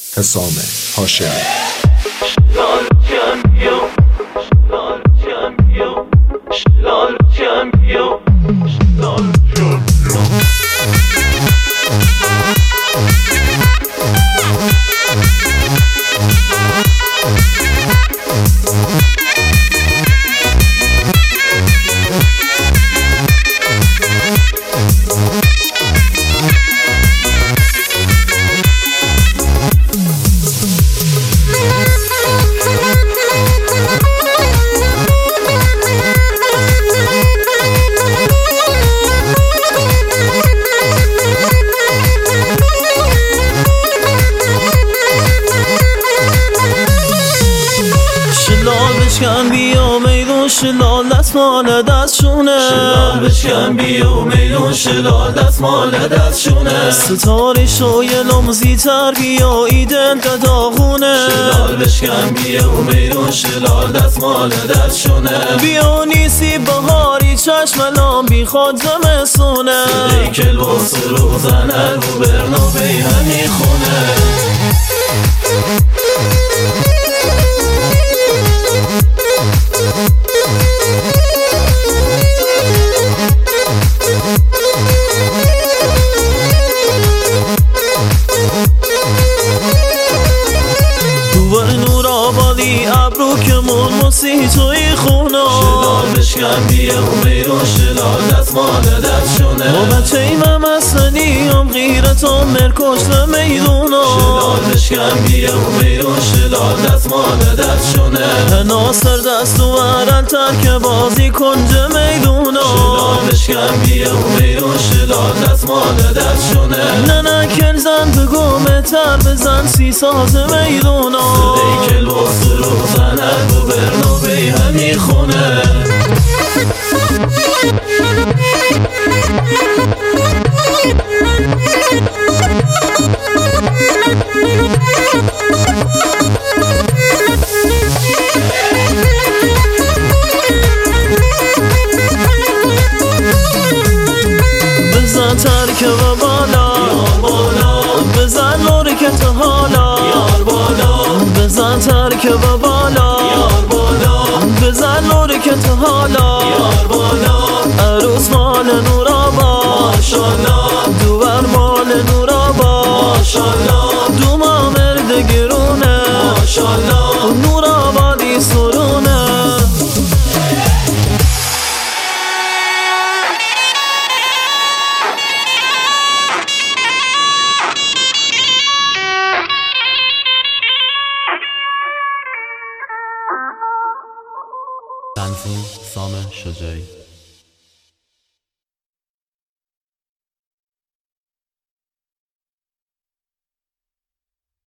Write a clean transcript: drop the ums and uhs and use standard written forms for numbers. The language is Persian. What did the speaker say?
حسام هاشمی. بشکن بیا میدون شلال دست مال دستشونه، شلال بشکن بیا میدون شلال دست مال دستشونه، ستاره شوی لمزی تر بیا ایدن داغونه، شلال بشکن بیا میدون شلال دست مال دستشونه، بیا نیسی بهاری چشم لام بی خود زمستونه، صدای کلباس رو زنر رو برنابه همی خونه. نور آبادی ابرو که من موسی توی خونا، شلال بشکن بیا میدون شلال دست مال دستشونه، ما بچه ایم مسنیم غیرتان مرکشت میدونا، شلال بشکن بیا میدون شلال دست مال دستشونه، ناصر دست و ورلتر که بازی کنج میدونا، شلال بشکن بیا میدون شلال دست مال دستشونه، نه کنزن بگو متر بزن سی ساز میدونا، صدای کلباس رو زنر رو برنابه همی خونه. بزن ترک و بالا بزن نورکت حالا بزن ترک و بالا بزن نورکت حالا عروس مال نورابا دوبر مال نورابا دو ما مرد گرونه نورابادی سرونه. تنظیم سام شجاعی.